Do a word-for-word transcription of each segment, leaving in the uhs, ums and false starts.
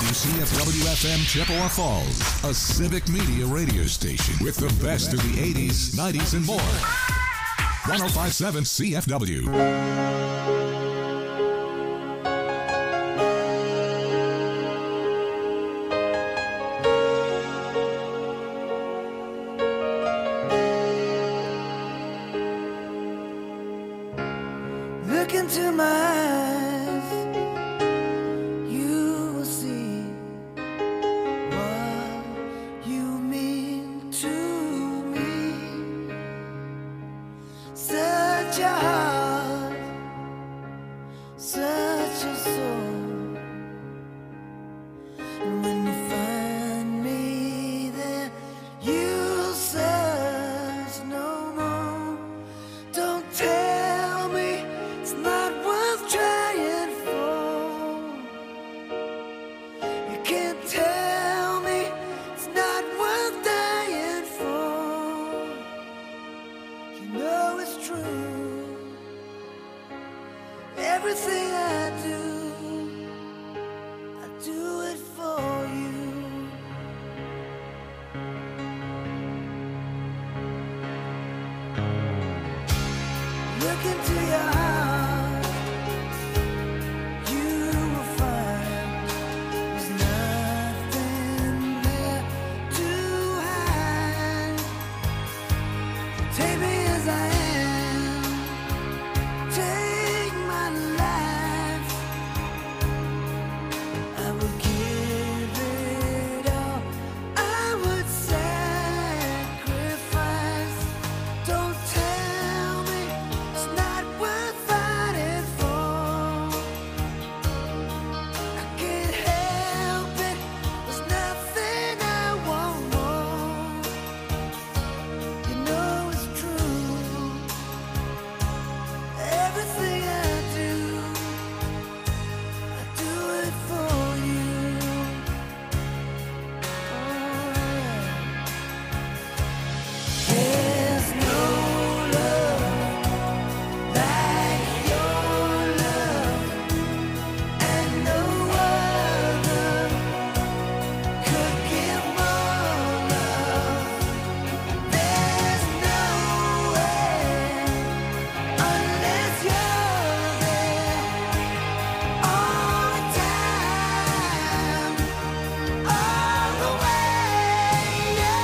C F W F M Chippewa Falls, a civic media radio station with the best of the eighties, nineties, and more. one oh five point seven C F W. Look into my eyes, you will see what you mean to me. Such a heart, such a soul. And when you find me there, you'll search no more. Don't tell me it's not worth trying for. You can't tell me it's not worth dying for. You know it's true. Everything I do, I do it for you. Look into your heart, you will find there's nothing there to hide. Take me as I am, take my life. I would give it all, I would sacrifice. Don't tell me it's not worth fighting for. I can't help it, there's nothing I want more. You know it's true. Everything I do, I do it for you. Oh, yeah. There's no love like your love, and no other could give more love. There's nowhere unless you're there all the time, all the way. Yeah.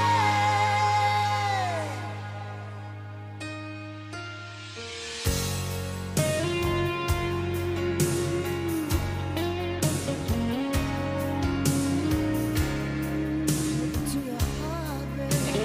To your heart, baby.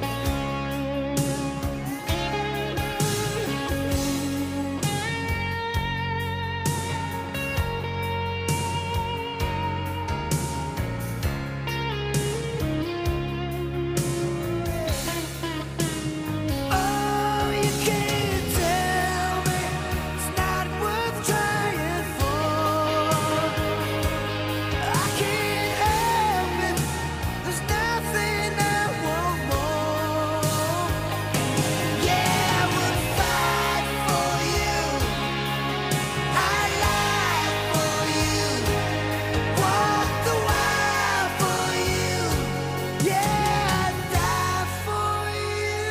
Oh, you can't tell me it's not worth trying for. I can't help it, there's nothing I want more. Yeah, I would fight for you, I'd lie for you, walk the wire for you. Yeah, I'd die for you.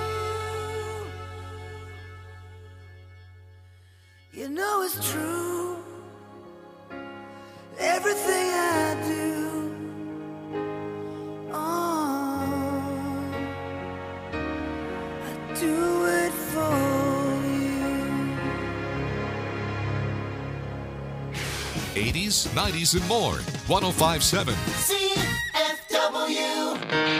You know it's true. Everything I do, oh, I do it for you. eighties, nineties, and more. one oh five point seven. C F W.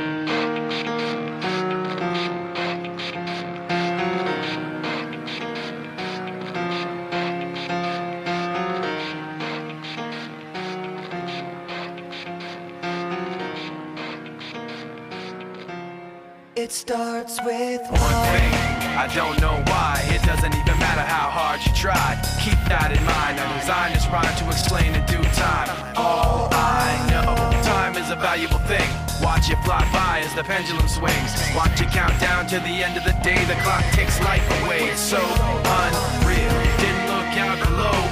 It starts with One thing, I don't know why. It doesn't even matter how hard you try. Keep that in mind. I designed this rhyme to explain in due time. All I know, time is a valuable thing. Watch it fly by as the pendulum swings. Watch it count down to the end of the day. The clock takes life away. It's so unreal. Didn't look out below. Watch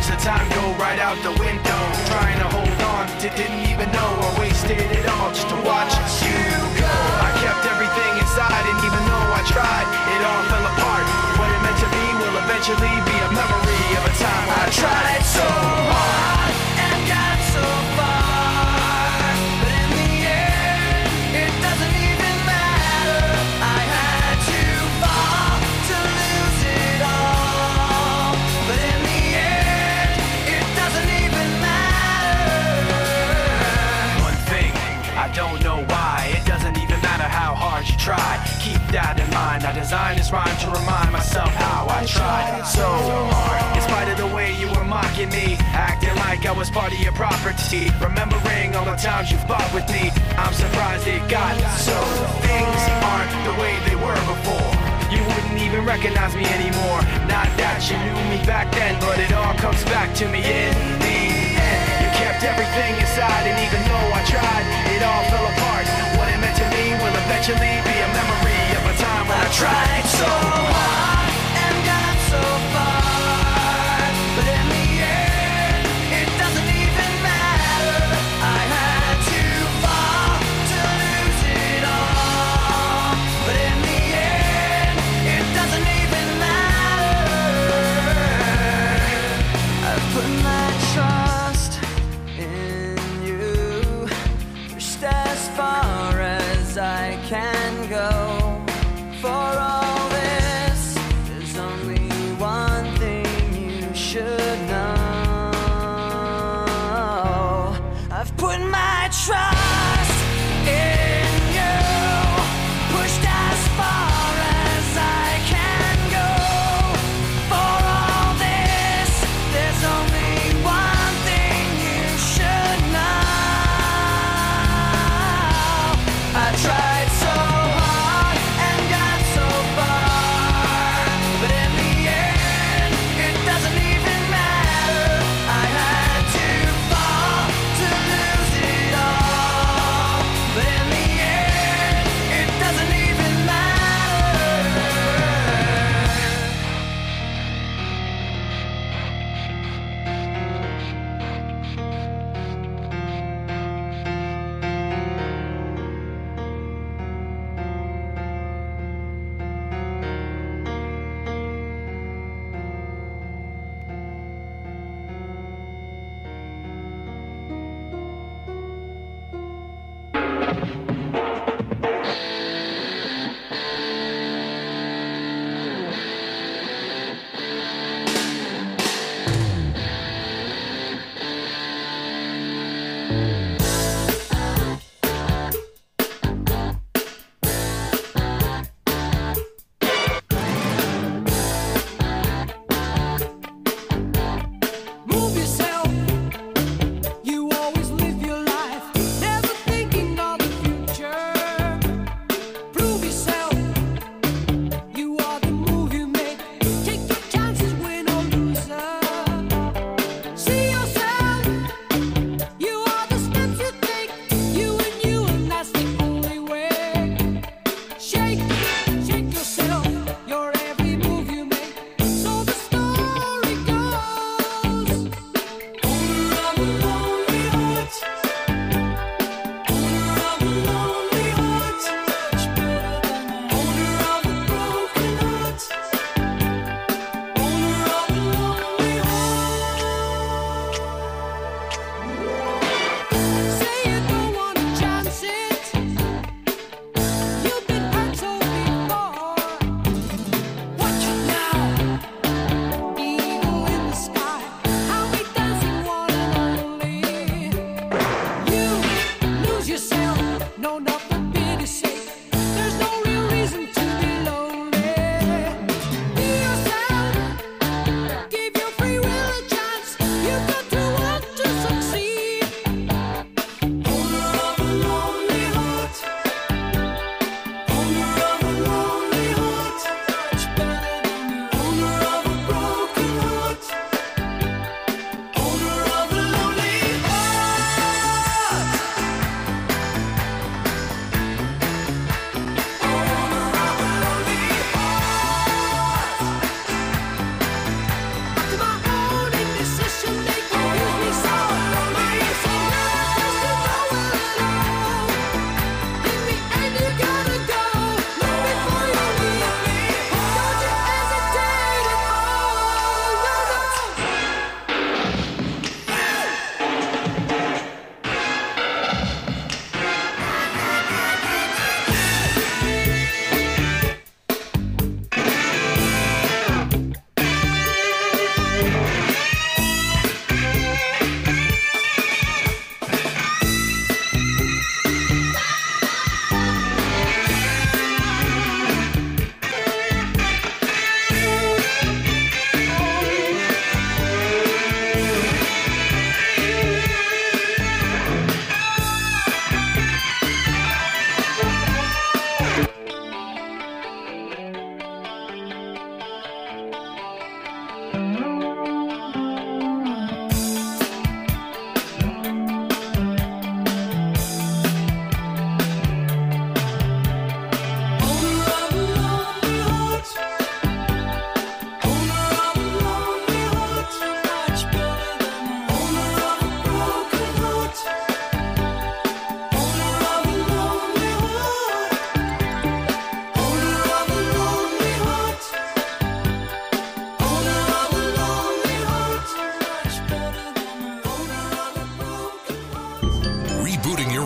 watch the time go right out the window. Trying to hold on to didn't even know I wasted it all just to watch you go. I kept everything inside, and even though I tried, it all fell apart. What it meant to be will eventually be a memory of a time when I tried so hard and got so far, but in the end, it doesn't even matter. I had to fall to lose it all, but in the end, it doesn't even matter. One thing, I don't know why, it doesn't even matter how hard you try. Keep that in mind, I designed this rhyme to remind myself how I tried so hard. In spite of the way you were mocking me, acting like I was part of your property, remembering all the times you fought with me, I'm surprised it got so. Things aren't the way they were before. You wouldn't even recognize me anymore. Not that you knew me back then, but it all comes back to me in the end. You kept everything inside, and even though I tried, it all fell apart. What it meant to me will eventually be a memory of a time when I tried so hard and got so far, but in the end, it doesn't even matter. I had to fall to lose it all, but in the end, it doesn't even matter. I've put my trust in you, pushed as far as I can go. For all this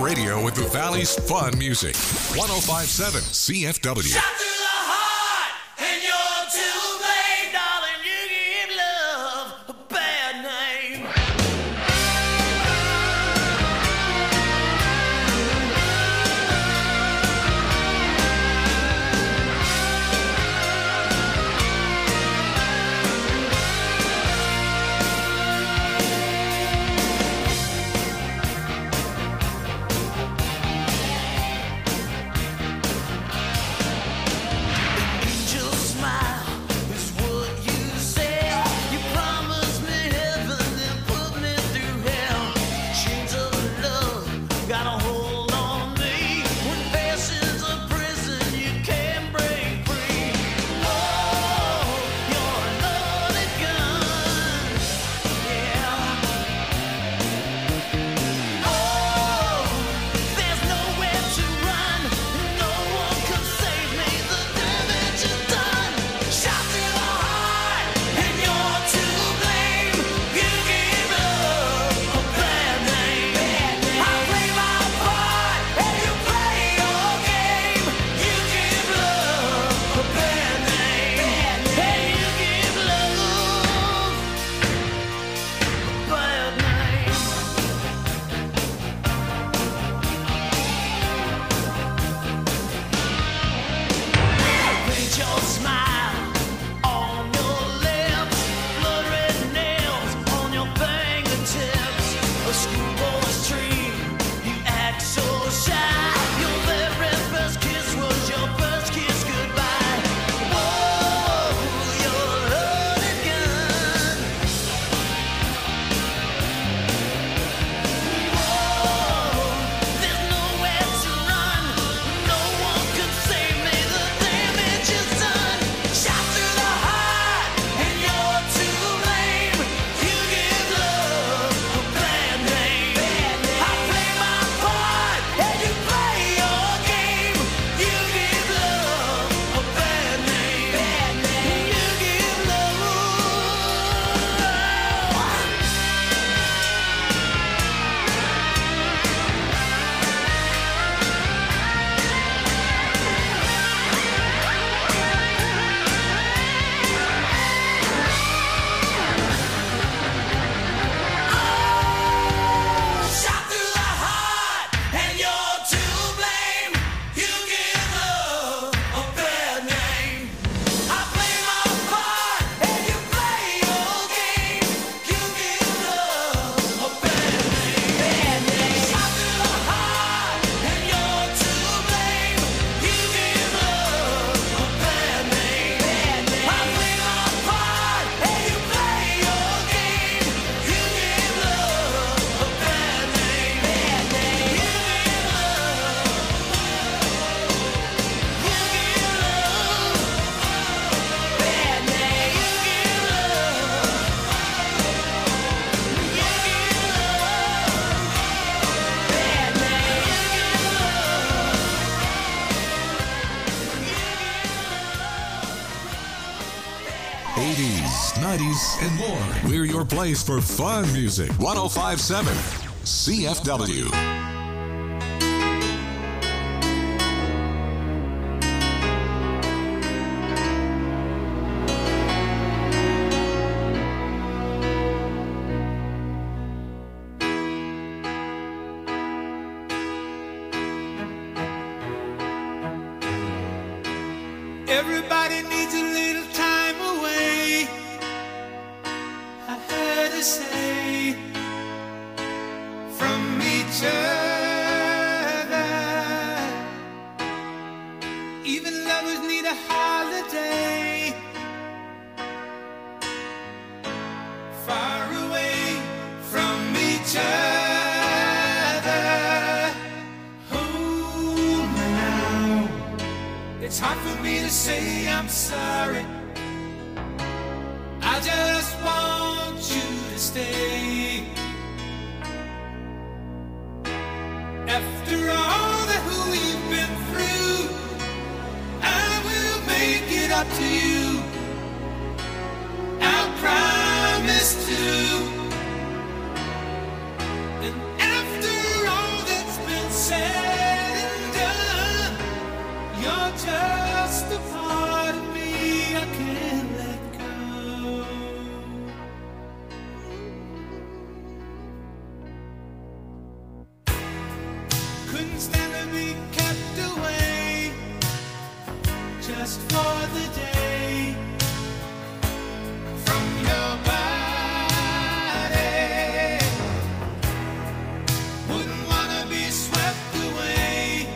radio with the Valley's fun music. one oh five point seven C F W. Shot through the heart, and you're to blame, darling. You give love a bad name. eighties, nineties, and more. We're your place for fun music. one oh five point seven C F W. Everybody needs a little time away, I heard her say, from each other. Even lovers need a holiday, far away from each other. Hold me now. It's hard for me to say I'm sorry. I just want you to stay. After all that we've been through, I will make it up to you. I promise to. And after all that's been said, couldn't stand to be kept away just for the day from your body. Wouldn't wanna be swept away,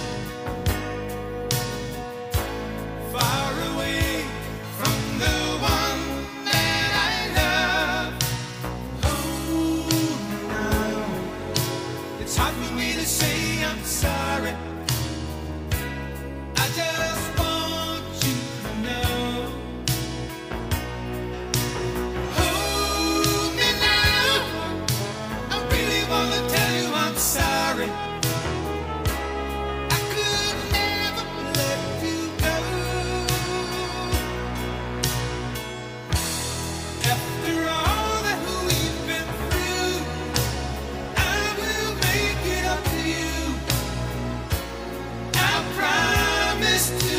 far away from the one that I love. Oh, now it's hard for me to say I'm sorry. I just want you to know. Hold me now. I really wanna tell you I'm sorry. I could never let you go. After all that we've been through, I will make it up to you. I promise to.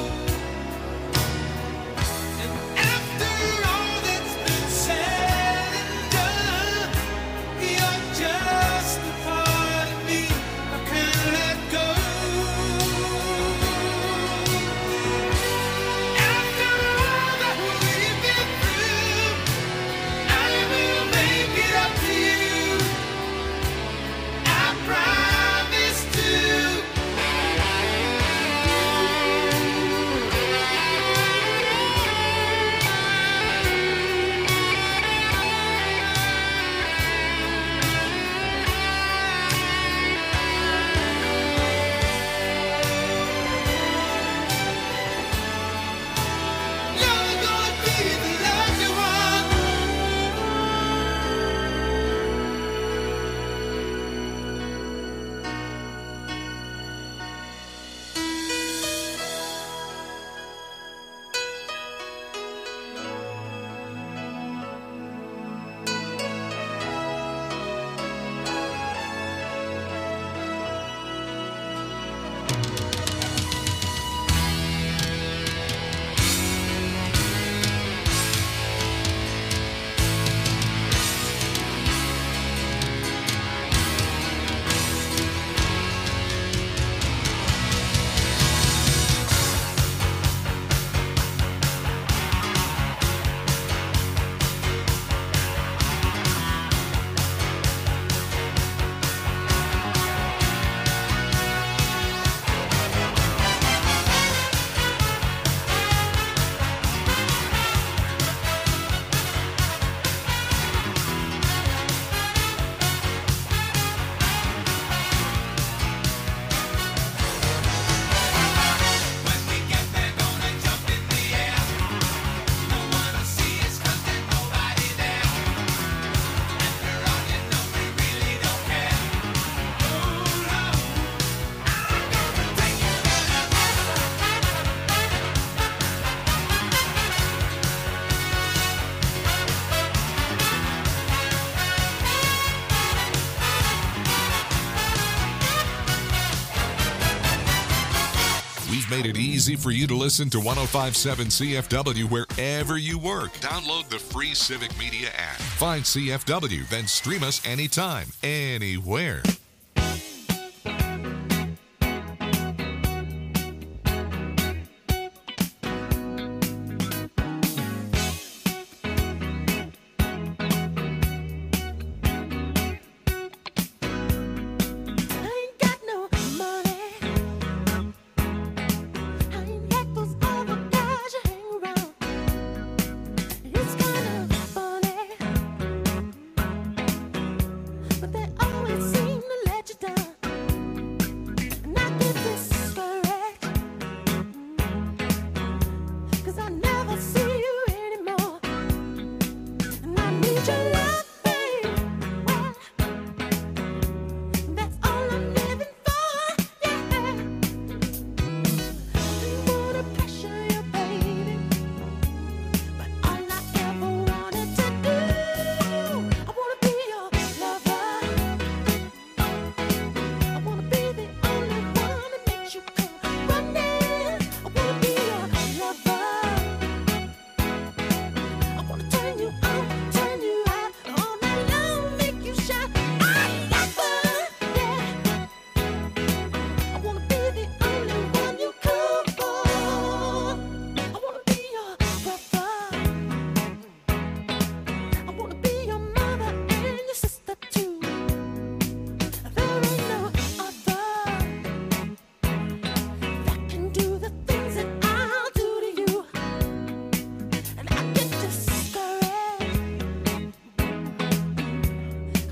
And after all that's been said and done, you're just a part of me I can't let go. After all that we've been through, I will make it up to you. I promise to. You're gonna be the lucky one. When we get there, gonna jump in the air. No one will see us 'cause there's nobody there. After all, you know we really don't care. Oh no, I'm gonna take you there. We've made it easy for you to listen to one oh five point seven C F W wherever you work. Download the free Civic Media app. Find C F W, then stream us anytime, anywhere. I ain't got no money. I ain't got those other guys you hang around. It's kind of funny, but they always seem to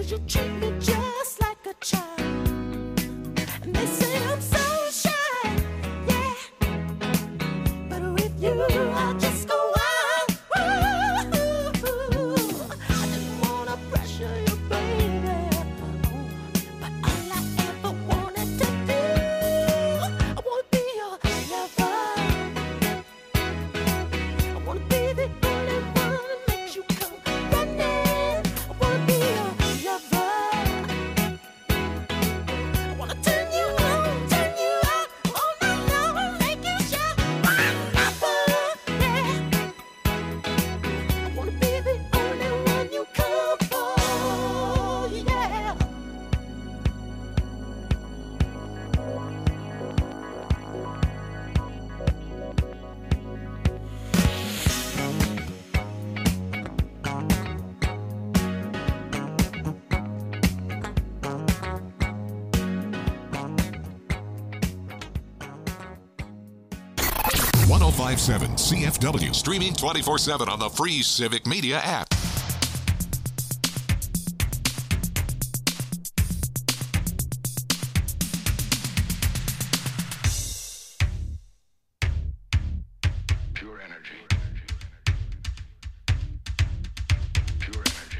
'cause you treat me just like a child. And they say I'm so shy, yeah, but with you I just go wild. Ooh, I didn't wanna pressure you, baby, but all I ever wanted to do, I wanna be your lover. I wanna be the only one that makes you come running. I wanna be your lover. I wanna turn you on, turn you out all night long and make you shout. Lover, yeah. I wanna be the only one you come for, yeah. one oh five point seven C F W, streaming twenty-four seven on the free Civic Media app. Pure energy. Pure energy.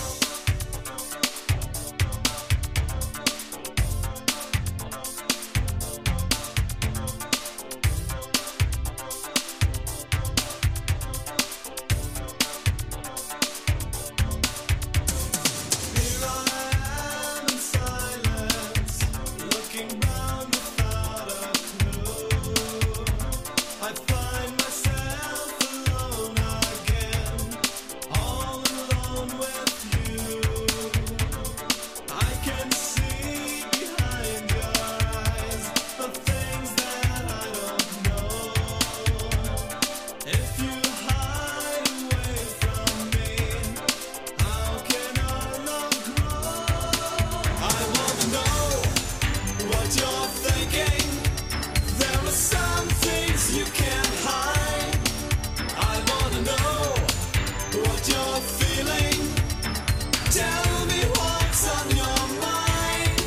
Tell me what's on your mind.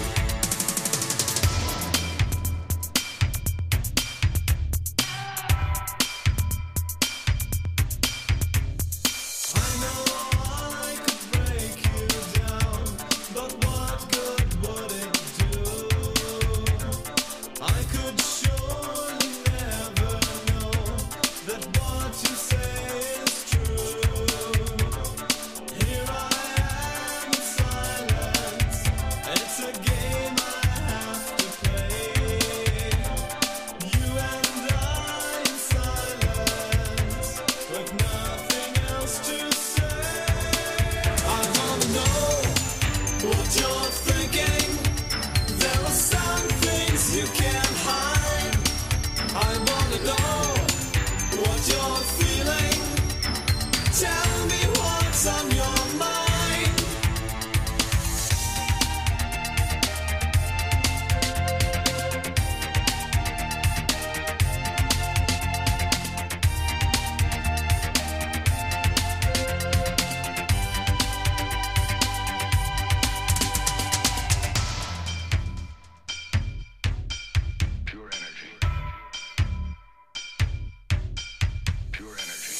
I know I could break you down, but what good would it do? I could surely never know that what you say is true. Here I am in silence. It's a game I have to play. You and I in silence, with nothing else to say. I wanna know what you're thinking. There are some things you can't hide. I wanna know what you're feeling. Tell me what's on your mind. Pure energy. Pure energy.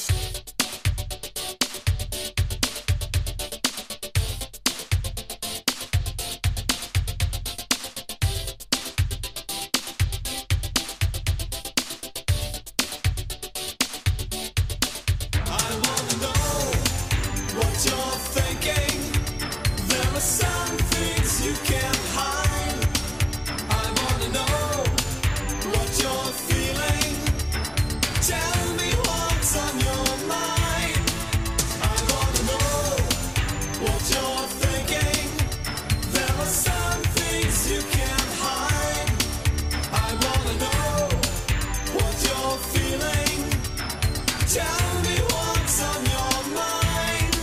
I wanna know what you're thinking. There are some things you can't hide. I wanna know what you're feeling. Tell me what's on your mind. I wanna know what you're thinking. There are some things you can't hide. I wanna know what you're feeling. Tell me what's on your mind.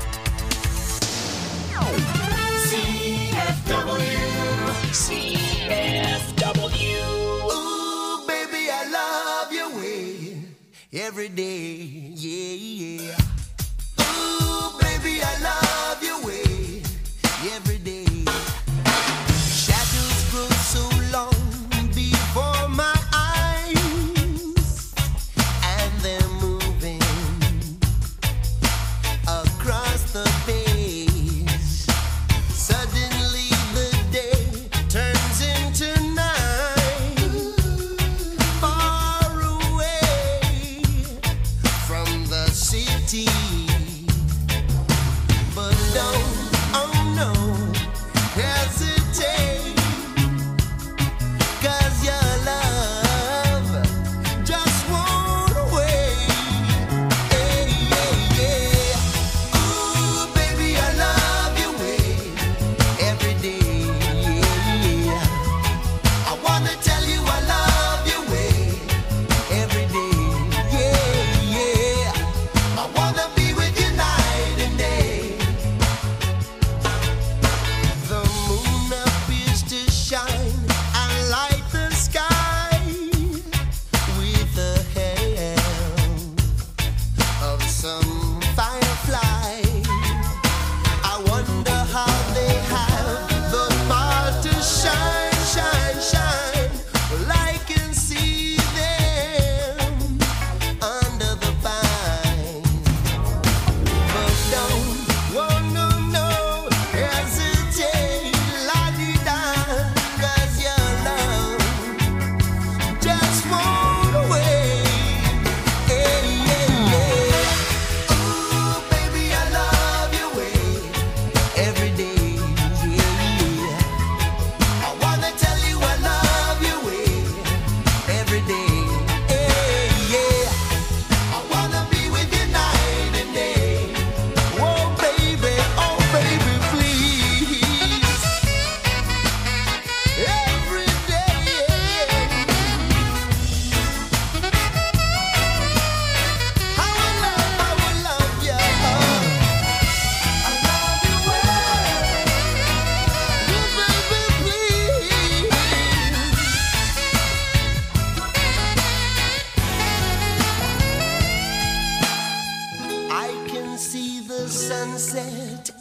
C F W, C F W. Ooh, baby, I love your way every day, yeah, yeah. Ooh, baby, I love your way every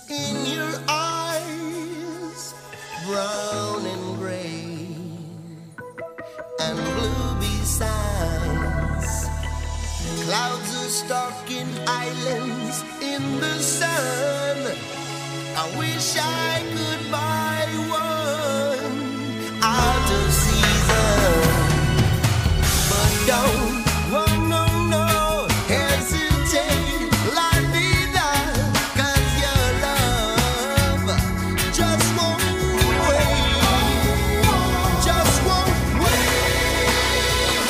in your eyes, brown and gray and blue besides. Clouds are stalking islands in the sun. I wish I could buy one out of season, but don't, oh no, no, hesitate, la vida, 'cause your love just won't wait, just won't wait.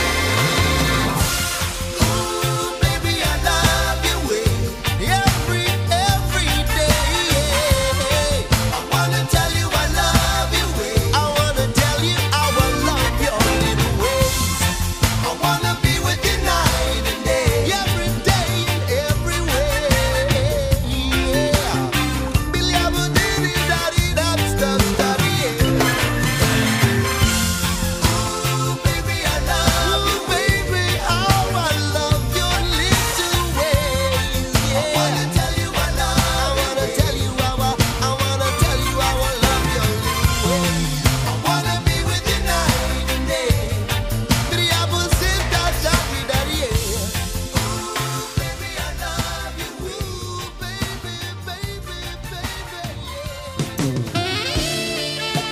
Ooh, baby, I love you every, every day. I wanna tell you I love you. I wanna tell you how I love your little ways. I wanna be with you night and day, every day and every way. Yeah. Billy Abba diddy daddy that's the study. Ooh, baby, I love you, baby, how I love your little ways. Yeah. I wanna tell you I love. I wanna tell you how I. I wanna tell you how I love your little ways. I wanna be with you night and day. Billy Abba said that daddy daddy. Ooh, baby, I love you. Ooh, baby, baby, baby, yeah.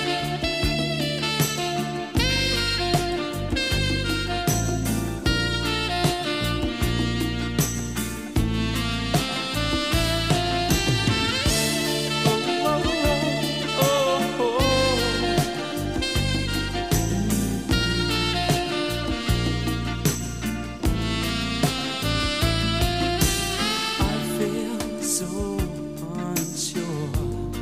I feel so unsure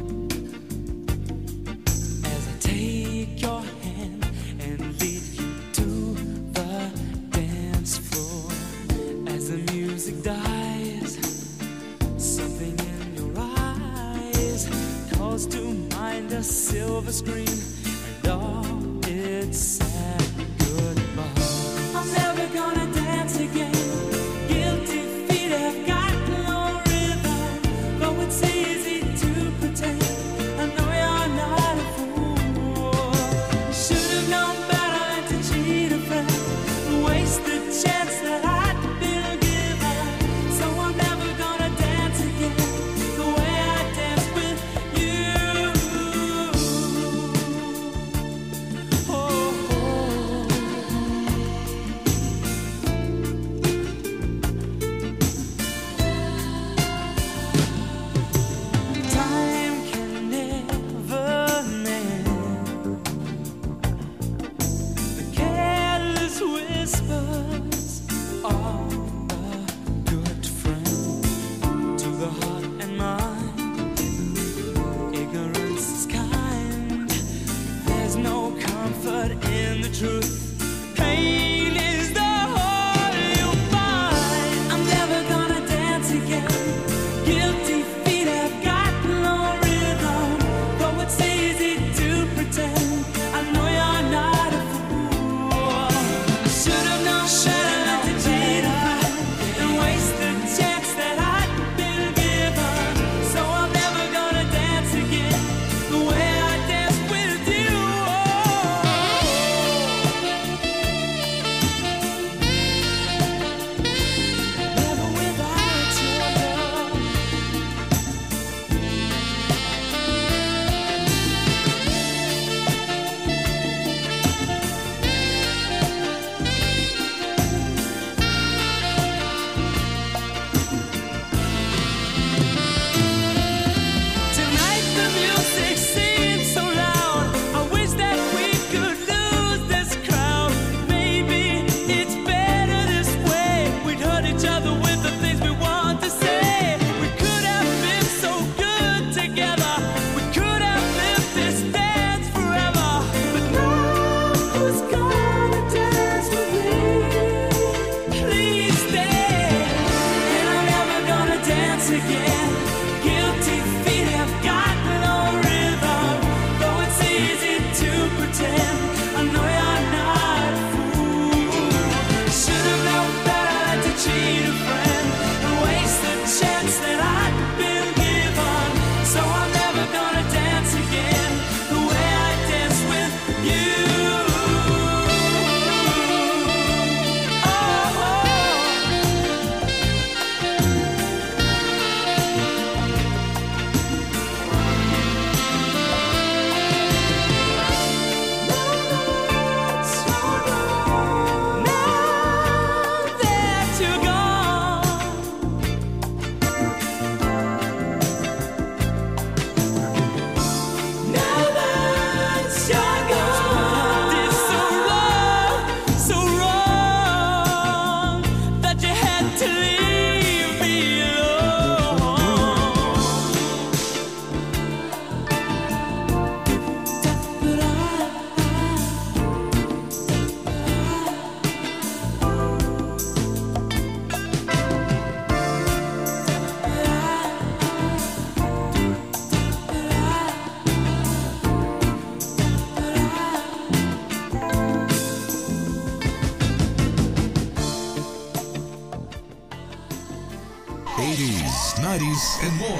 as I take your hand and lead you to the dance floor. As the music dies, something in your eyes calls to mind a silver screen and all its sad goodbye. I'm never gonna dance again. Guilty feet have got no rhythm. Though it's easy to pretend, I know you're not a fool. Should've known better than to cheat a friend, waste the chance that I'd been given. So I'm never gonna dance again the way I danced with you. Oh, oh.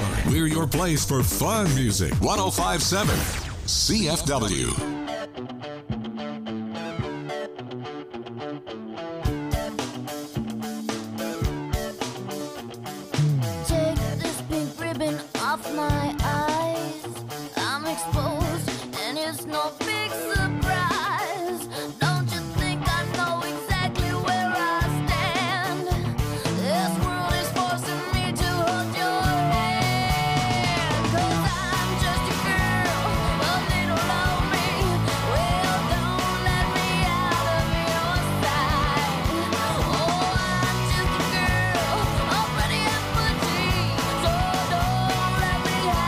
We're your place for fun music. ten fifty-seven C F W. Take this pink ribbon off my eyes. I'm exposed, and it's no big surprise. Don't you think I know exactly where I stand? This world is forcing me to hold your hand. 'Cause I'm just a girl, a little lonely. Well, don't let me out of your sight. Oh, I'm just a girl, already empty. So don't let me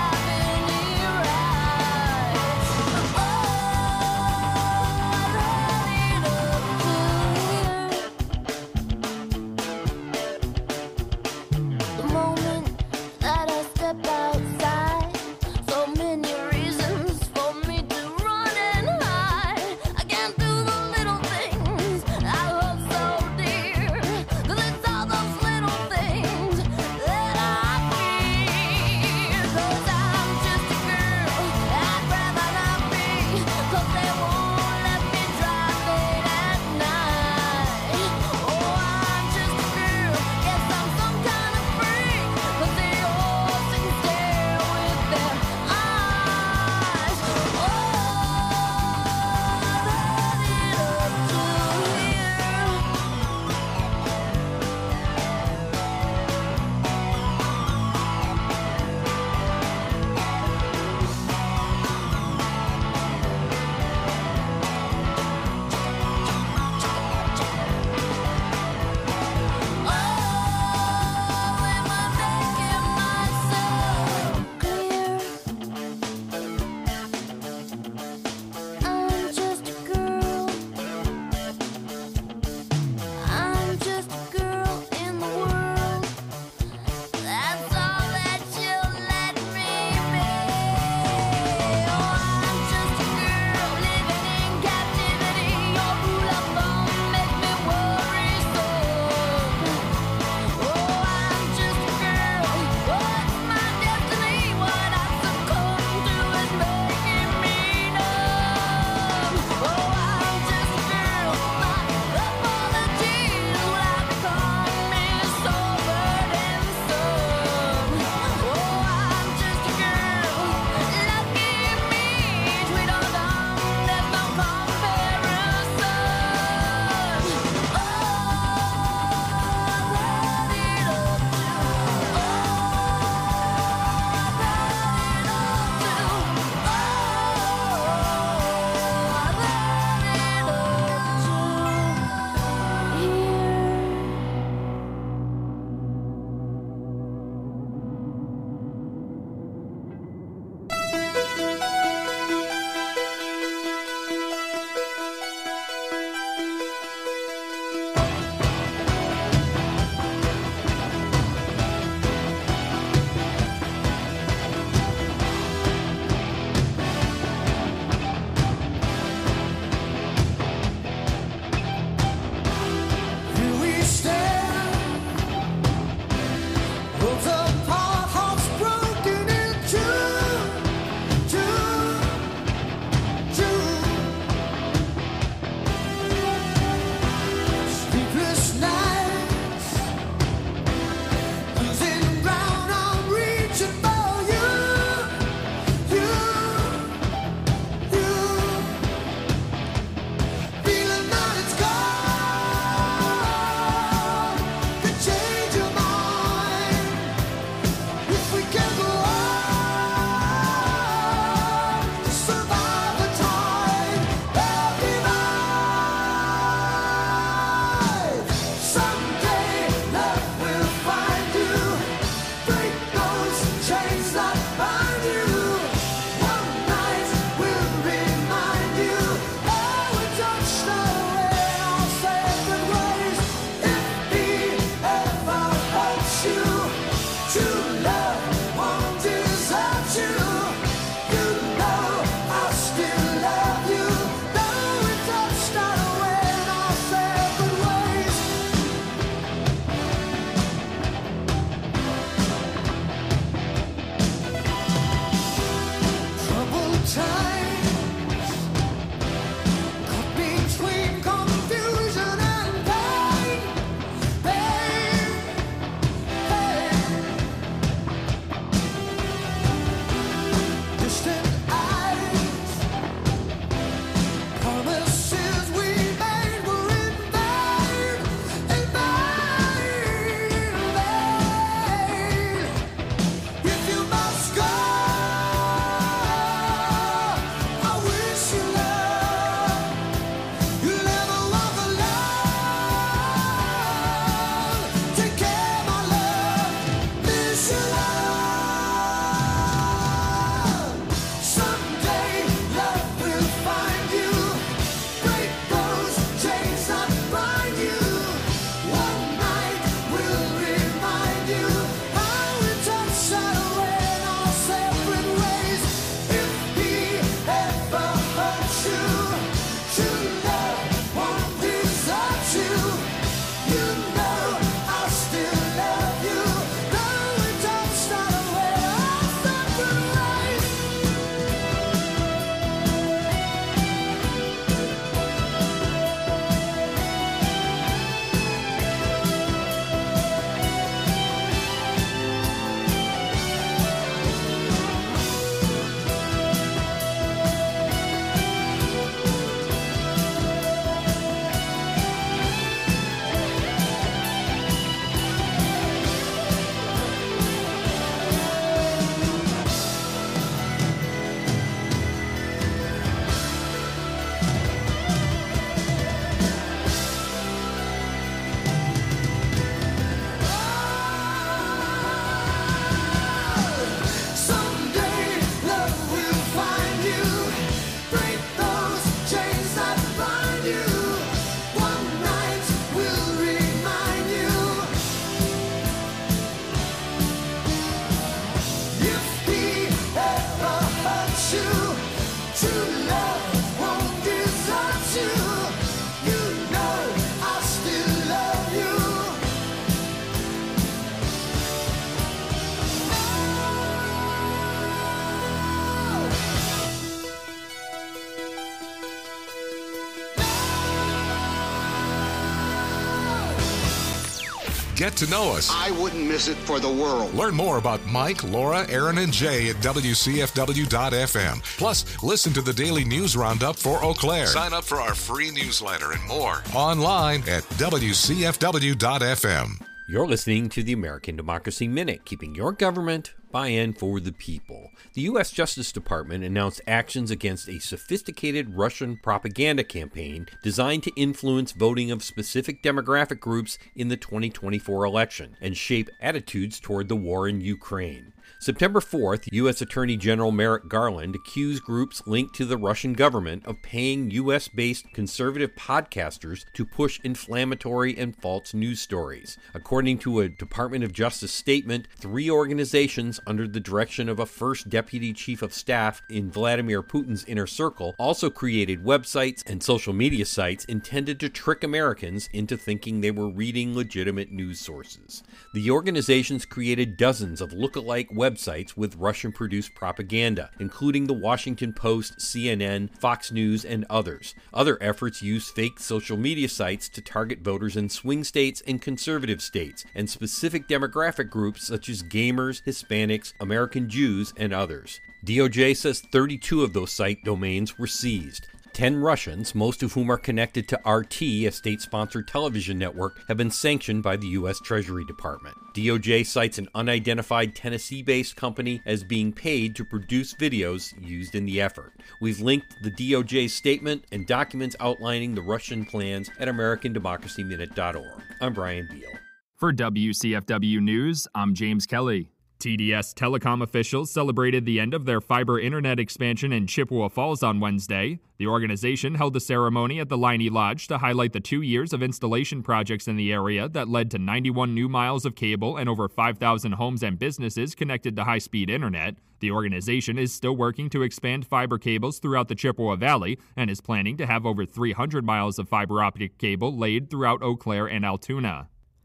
Get to know us. I wouldn't miss it for the world. Learn more about Mike, Laura, Aaron, and Jay at W C F W dot F M. Plus, listen to the daily news roundup for Eau Claire. Sign up for our free newsletter and more online at W C F W dot F M. You're listening to the American Democracy Minute, keeping your government by and for the people. The U S Justice Department announced actions against a sophisticated Russian propaganda campaign designed to influence voting of specific demographic groups in the twenty twenty-four election and shape attitudes toward the war in Ukraine. September fourth, U S Attorney General Merrick Garland accused groups linked to the Russian government of paying U S-based conservative podcasters to push inflammatory and false news stories. According to a Department of Justice statement, three organizations under the direction of a first deputy chief of staff in Vladimir Putin's inner circle also created websites and social media sites intended to trick Americans into thinking they were reading legitimate news sources. The organizations created dozens of lookalike websites with Russian-produced propaganda, including the Washington Post, C N N, Fox News, and others. Other efforts used fake social media sites to target voters in swing states and conservative states, and specific demographic groups such as gamers, Hispanics, American Jews, and others. D O J says thirty-two of those site domains were seized. Ten Russians, most of whom are connected to R T, a state-sponsored television network, have been sanctioned by the U S Treasury Department. D O J cites an unidentified Tennessee-based company as being paid to produce videos used in the effort. We've linked the D O J statement and documents outlining the Russian plans at American Democracy Minute dot org. I'm Brian Beal. For W C F W News, I'm James Kelly. T D S Telecom officials celebrated the end of their fiber internet expansion in Chippewa Falls on Wednesday. The organization held a ceremony at the Liney Lodge to highlight the two years of installation projects in the area that led to ninety-one new miles of cable and over five thousand homes and businesses connected to high-speed internet. The organization is still working to expand fiber cables throughout the Chippewa Valley and is planning to have over three hundred miles of fiber optic cable laid throughout Eau Claire and Altoona.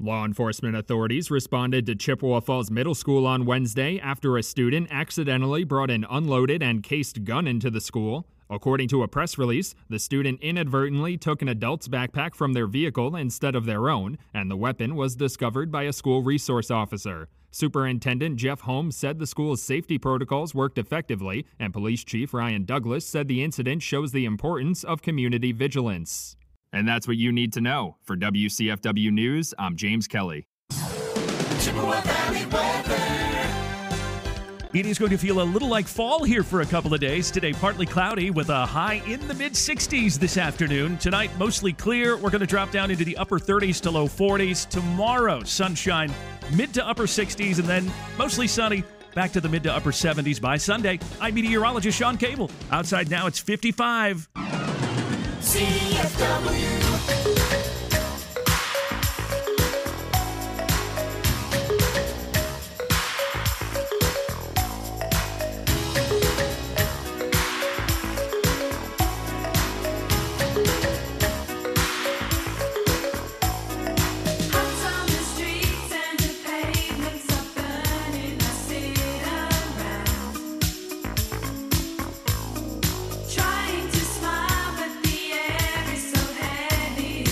Law enforcement authorities responded to Chippewa Falls Middle School on Wednesday after a student accidentally brought an unloaded and cased gun into the school. According to a press release, the student inadvertently took an adult's backpack from their vehicle instead of their own, and the weapon was discovered by a school resource officer. Superintendent Jeff Holmes said the school's safety protocols worked effectively, and Police Chief Ryan Douglas said the incident shows the importance of community vigilance. And that's what you need to know. For W C F W News, I'm James Kelly. Chippewa Valley weather. It is going to feel a little like fall here for a couple of days. Today, partly cloudy with a high in the mid sixties this afternoon. Tonight, mostly clear. We're going to drop down into the upper thirties to low forties. Tomorrow, sunshine, mid to upper sixties, and then mostly sunny. Back to the mid to upper seventies by Sunday. I'm meteorologist Sean Cable. Outside now, it's fifty-five. C F W. Trying to smile, but the air is so heavy.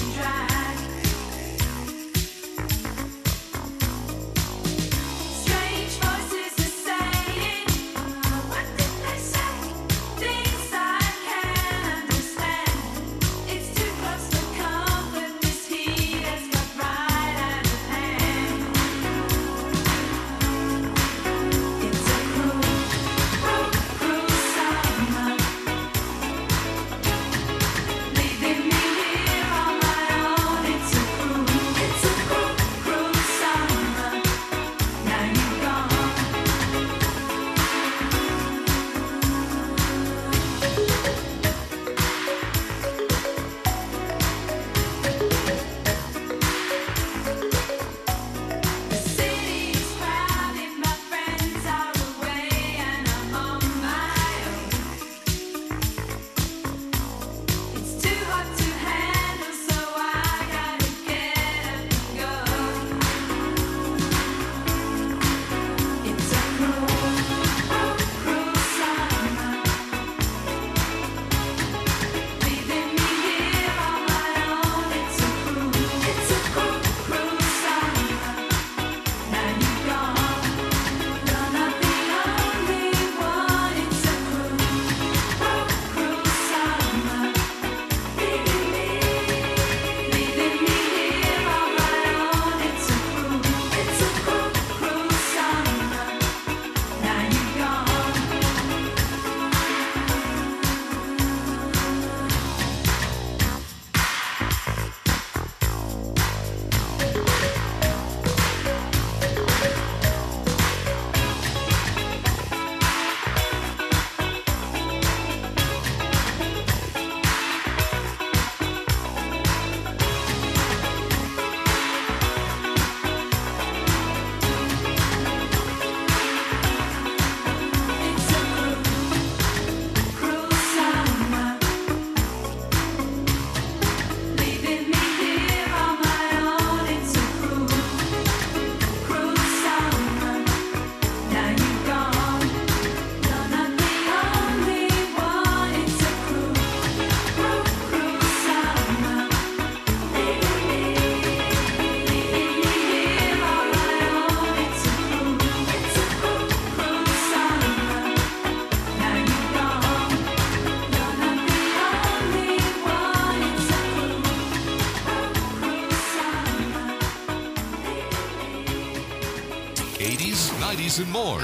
nineties, and more.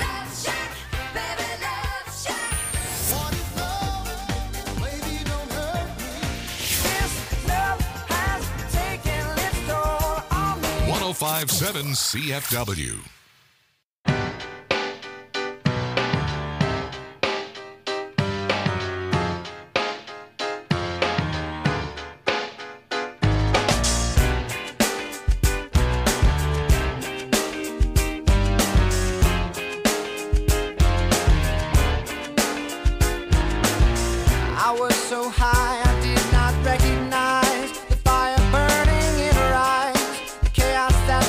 one oh five point seven C F W. I was so high I did not recognize the fire burning in her eyes, the chaos that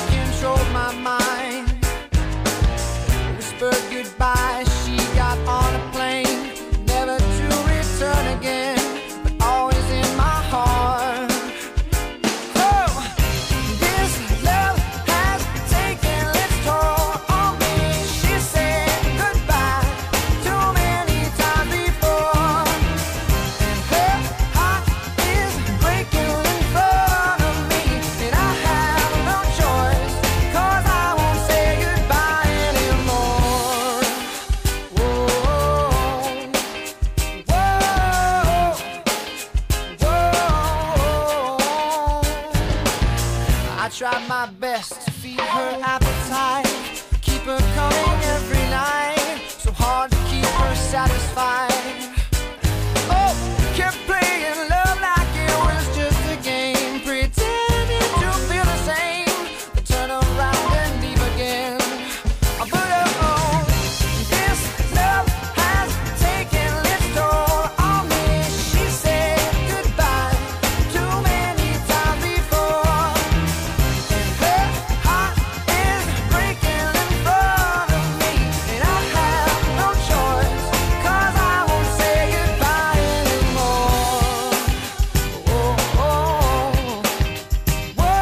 tried my best to feed her appetite, keep her coming every night. So hard to keep her satisfied. Oh, kept playing love like it was just a game, pretending to feel the same, then turn around and leave again. But oh, this love has taken its toll on me. She said goodbye too many times before, and her heart is breaking in front of me, and I have no choice, 'cause I won't say goodbye anymore. Oh, oh, whoa,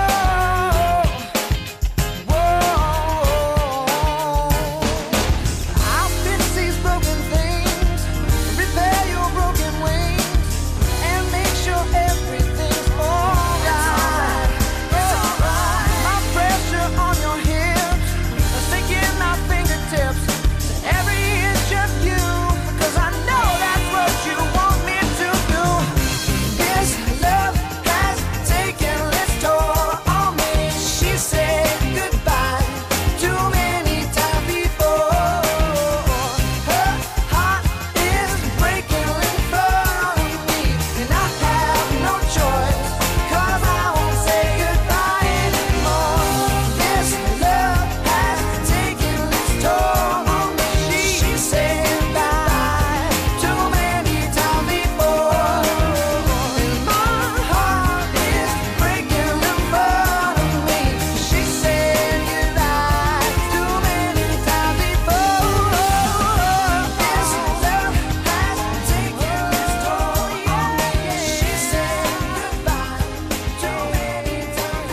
whoa. I'll fix these broken things, repair your broken wings, and make sure everything's alright. It's alright. My pressure on your hips, sticking my fingertips to every inch of you, 'cause I know that's what you want me to do. This love has taken its toll on me. She said goodbye too many times before. Her heart is breaking in front of me, and I have no choice, 'cause I won't say goodbye anymore. This love has taken its toll on me. She said goodbye too many times before, and my heart is breaking in front of me. She said goodbye too many times before. This love has taken its toll on me. She said goodbye too many times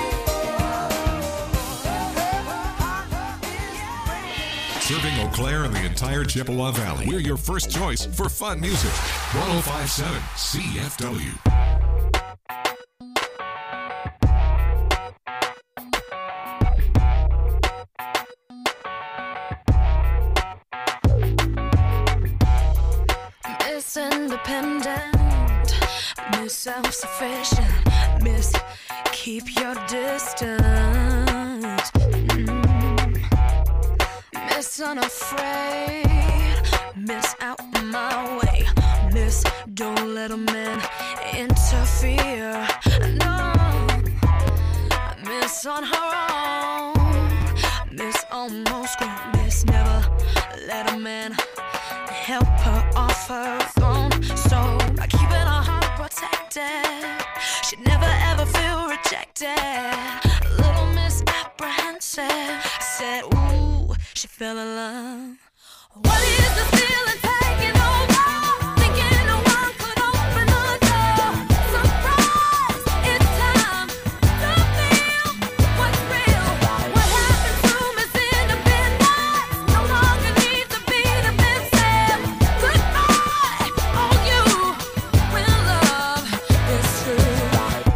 before. Serving Eau Claire and the entire Chippewa Valley. We're your first choice for fun music. one oh five point seven C F W. Miss Independent, Miss Self-Sufficient, Miss Keep Your Distance, Mm. Miss Unafraid, Miss Out My Way, Miss Don't Let a Man Interfere, no, Miss On Her Own, Miss Almost Grown, Miss Never Let a Man help her off her throne. So by keeping her heart protected, she'd never ever feel rejected. A little misapprehensive, said, ooh, she fell in love. What is the feeling taking over? Thinking no one could open the door. Surprise, it's time to feel what's real. What happened to Miss Independence? No longer needs to be defensive. Goodbye, all you when love is true.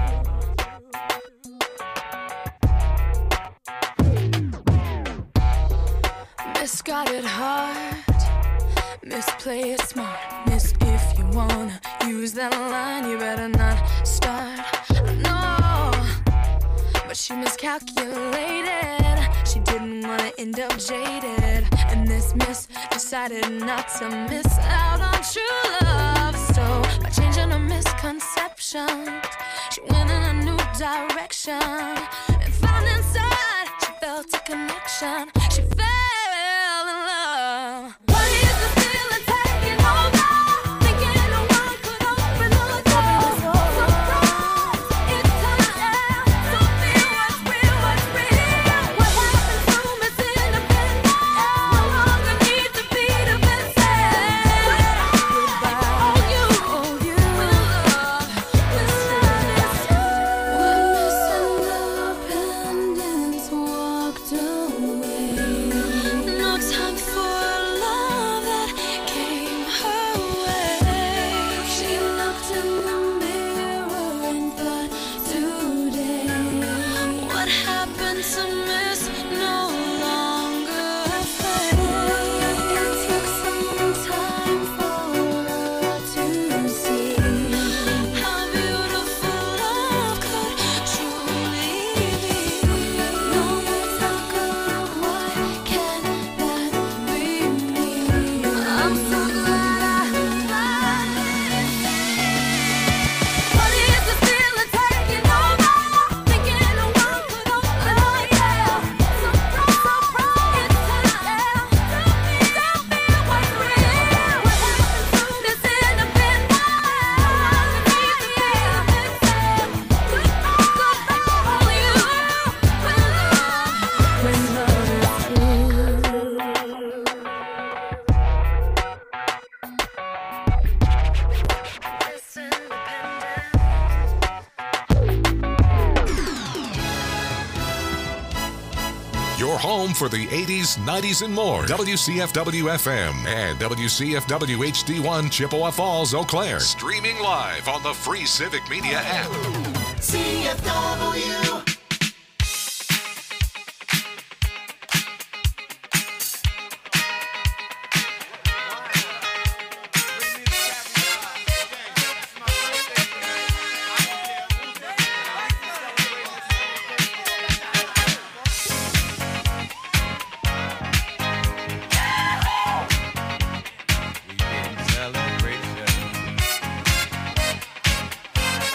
Misguided heart, misplay it smart. Miss, if you wanna use that line, you better not start. No, but she miscalculated. She didn't wanna end up jaded, and this miss decided not to miss out on true love. So by changing her misconceptions, she went in a new direction and found inside she felt a connection. She fell in love. What is the feeling taking over? Thinking no one could open the door. Surprise, it's time to feel what's real, what's real. What happened to Miss Independence? No longer need to be defensive. Goodbye, all you, all you when love is When Miss Independence walked away, home for the eighties, nineties, and more. W C F W F M and W C F W H D one Chippewa Falls, Eau Claire. Streaming live on the free Civic Media app. C F W